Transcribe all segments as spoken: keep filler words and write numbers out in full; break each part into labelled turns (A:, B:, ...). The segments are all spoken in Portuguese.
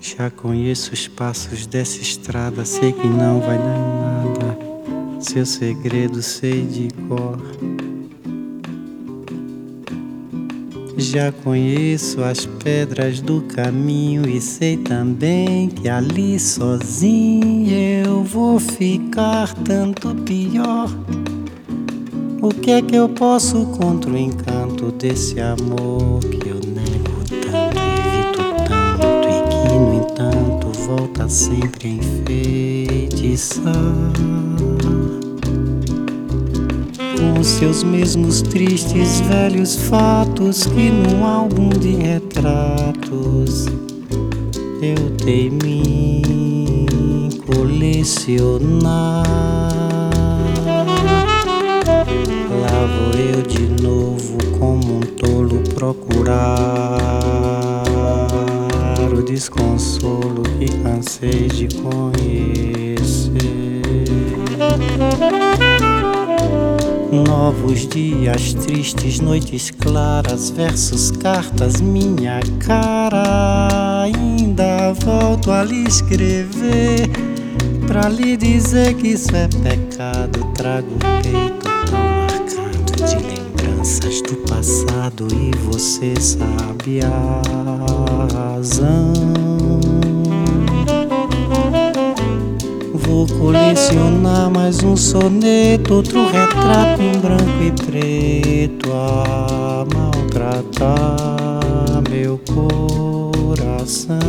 A: Já conheço os passos dessa estrada, sei que não vai dar nada. Seu segredo sei de cor. Já conheço as pedras do caminho e sei também que ali sozinho eu vou ficar tanto pior. O que é que eu posso contra o encanto desse amor que eu nego tanto, evito tanto e que no entanto volta sempre a enfeitiçar com seus mesmos tristes velhos fatos que num álbum de retratos eu teimi em colecionar. Lá vou eu de novo como um tolo procurar o desconsolo que cansei de conhecer. Novos dias tristes, noites claras, versos, cartas, minha cara. Ainda volto a lhe escrever pra lhe dizer que isso é pecado. Trago o peito tão marcado de lembranças do passado e você sabe a razão. Vou colecionar mais um soneto, outro retrato em branco e preto a maltratar meu coração.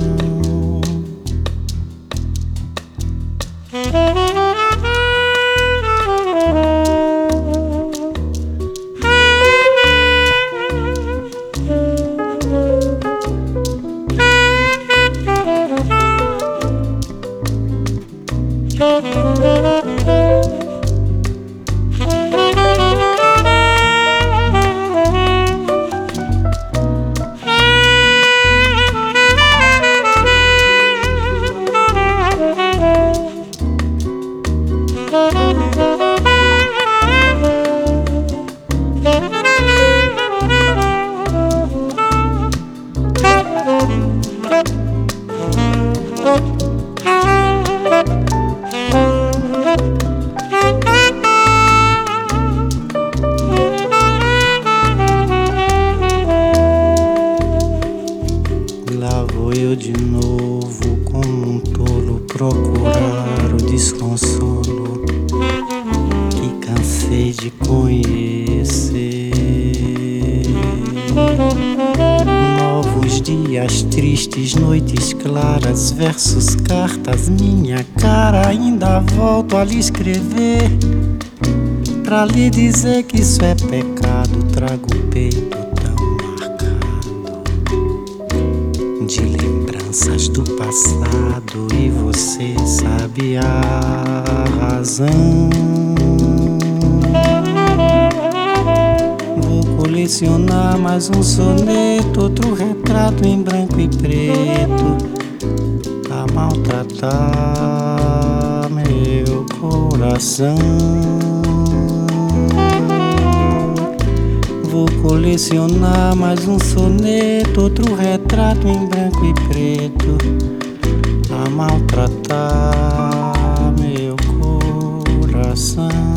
A: Lá vou eu de novo como um tolo procurar o desconsolo que cansei de conhecer. Novos dias tristes, noites claras, versos, cartas, minha cara. Ainda volto a lhe escrever pra lhe dizer que isso é pecado. Trago o peito tão marcado de lembranças do passado e você sabe a razão. Vou colecionar mais um soneto, outro retrato em branco e preto a maltratar meu coração. Vou colecionar mais um soneto, outro retrato em branco e preto a maltratar meu coração.